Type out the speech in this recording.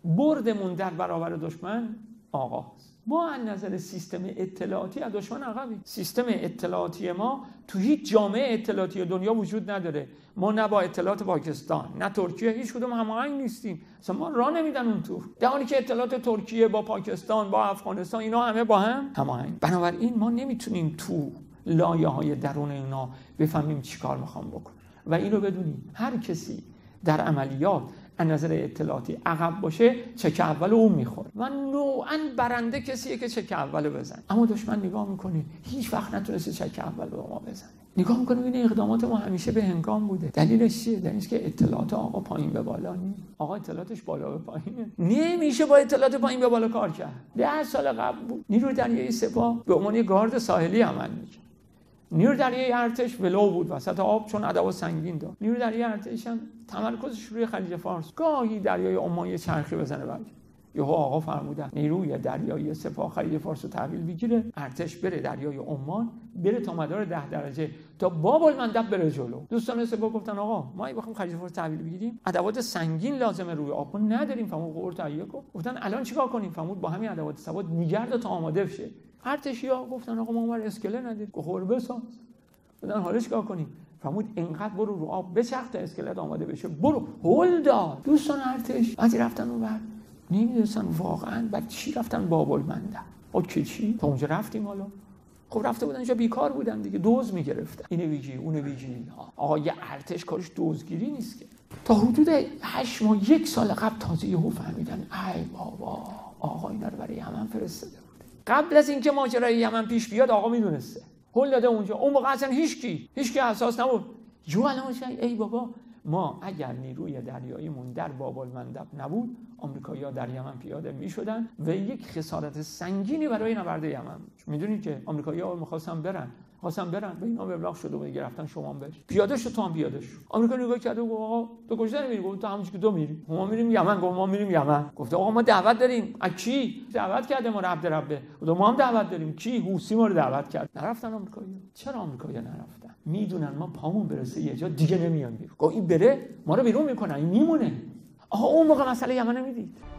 بردمون در برابر دشمن آقاست. ما از نظر سیستم اطلاعاتی از دشمن عقبیم. سیستم اطلاعاتی ما تو هیچ جامعه اطلاعاتی دنیا وجود نداره. ما نه با اطلاعات پاکستان نه ترکیه هیچ کدوم هماهنگ نیستیم. اصلا ما راه نمیدن اون تو. در حالی که اطلاعات ترکیه با پاکستان با افغانستان اینا همه با هم هماهنگ. بنابراین ما نمیتونیم تو لایه‌های درون اینا بفهمیم چیکار میخوام بکنم و اینو بدونیم هر کسی در عملیات از نظر اطلاعاتی عقب باشه چک اول اون میخوره و نوعاً برنده کسیه که چک اول بزنه. اما دشمن نگاه میکنه هیچ وقت نتونسته چک اول رو ما بزنه. نگاه میکنه این اقدامات ما همیشه به هنگام بوده. دلیلش چیه؟ دلیلش که اطلاعات آقا پایین به بالا نیست. آقا اطلاعاتش بالا به پایینه. نمیشه با اطلاعات پایین به بالا کار کرد. 10 سال قبل بود نیروی دریایی سپاه به عنوان گارد ساحلی عمل میکرد. نیروی دریایی ارتش ولو بود وسط آب چون ادوات سنگین داشت. نیروی دریایی ارتش هم تمرکزش روی خلیج فارس. گاهی دریای عمان یه چرخی بزنه بعد. یهو آقا فرمودن نیروی دریایی سپاه خلیج فارس رو تحویل بگیره، ارتش بره دریای عمان، بره تا مدار 10 درجه تا باب المندب بره جلو. دوستان سپاه گفتن آقا ما بخوام خلیج فارس تحویل بگیریم ادوات سنگین لازمه روی آب ما نداریم. فرمود قرار تهیه کن. گفتن الان چیکار کنیم؟ فرمود با همین ادوات سواد نگرد تا آماده بشه. ارتشی‌ها گفتن آقا ما اونور اسکله نداریم. قرار بساز. گفتن حالا چیکار کنیم؟ فرمود اینقدر برو رو آب بچرخ تا اسکلت آماده بشه. برو هول داد. دوستان ارتش وقتی رفتن اونور نمیدونستن واقعا بعد چی رفتن باب المندب. اوکی چی؟ تا اونجا رفتیم حالا. خب رفته بودن اونجا بیکار بودن دیگه، دوز میگرفتن. اینو ویژی اونو ویژی. آقا یه ارتش کارش دوزگیری نیست که. تا حدود 8 ماه 1 سال قبل تازه یهو فهمیدن ای بابا آقا اینا رو برای یمن فرستاده بود. قبل از اینکه ماجرای یمن پیش بیاد آقا میدونسته. هول داده اونجا. اون موقع اصلا هیچکی حساس نبود. جو الان ای بابا ما اگر نیروی دریاییمون در باب المندب نبود آمریکایی‌ها در یمن پیاده می‌شدن و یک خسارت سنگینی برای نبرد یمن. میدونید که آمریکایی‌ها می‌خواستن برن به اینا ابلاغ شده بود گرفتن شما برید پیاده شو تو هم پیاده شو. آمریکا نگاه کرده گفت آقا تو کجا نمیری؟ گفت تو همونجوری که تو میری. ما میریم یمن. گفت ما میریم یمن. گفت آقا ما دعوت داریم. از کی دعوت کرده ما عبدربه؟ گفت ما هم دعوت داریم. کی؟ حوثی ما رو دعوت کرد. نرفتن آمریکایی‌ها. چرا آمریکایی‌ها نرفتن؟ میدونن ما پامون برسه یه جا دیگه نمیان بیرون. گفت این بره ما رو بیرون میکنه این میمونه. آقا اون موقع مسئله یمن نمیدید.